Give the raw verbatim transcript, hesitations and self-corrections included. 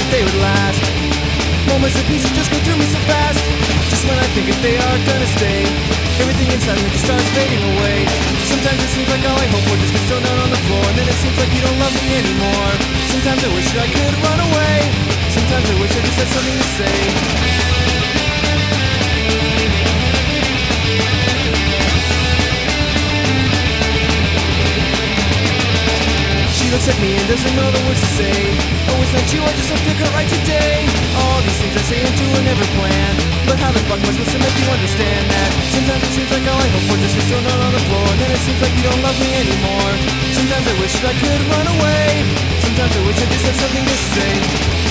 that they would last. Moments of peace that just go through me so fast. Just when I think that they are gonna stay, everything inside me just starts fading away. Sometimes it seems like all I hope for just gets thrown out on the floor, and then it seems like you don't love me anymore. Sometimes I wish that I could run away. Sometimes I wish I just had something to say. She looks at me and doesn't know the words to say. Oh, it's not you, I just don't feel good right today. All these things I say and do are never planned, but how the fuck am I supposed to make you understand that? Sometimes it seems like all I hope for just gets thrown out on the floor, and then it seems like you don't love me anymore. Sometimes I wish that I could run away. Sometimes I wish I just had something to say.